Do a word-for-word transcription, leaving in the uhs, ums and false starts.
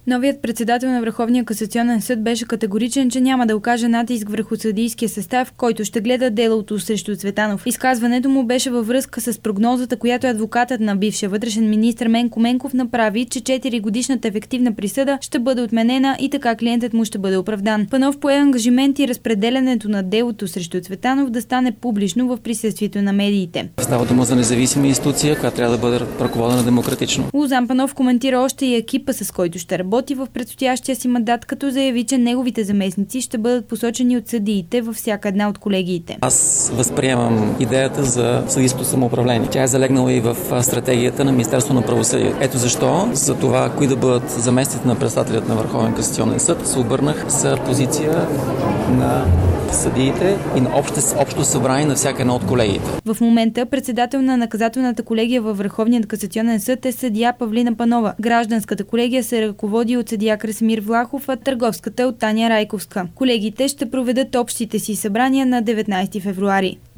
Новият председател на Върховния касационен съд беше категоричен, че няма да окаже натиск върху съдийския състав, който ще гледа делото срещу Цветанов. Изказването му беше във връзка с прогнозата, която адвокатът на бившия вътрешен министър Менко Менков направи, че четири годишната ефективна присъда ще бъде отменена и така клиентът му ще бъде оправдан. Панов пое ангажимент и разпределянето на делото срещу Цветанов да стане публично в присъствието на медиите. Става дума за независима институция, която трябва да бъде ръководена демократично. Лозан Панов коментира още и екипа, с който ще работи в предстоящия си мандат, като заяви, че неговите заместници ще бъдат посочени от съдиите във всяка една от колегиите. Аз възприемам идеята за съдийското самоуправление. Тя е залегнала и в стратегията на Министерството на правосъдието. Ето защо за това, кои да бъдат заместите на председателят на Върховен касационен съд, се обърнах с позиция на съдиите и на общо, общо събрание на всяка една от колегиите. В момента председател на наказателната колегия във Върховния касационен съд е съдия Павлина Панова. Гражданската колегия се ръководи от съдия Красимир Влахов, а търговската от Таня Райковска. Колегите ще проведат общите си събрания на деветнайсети февруари.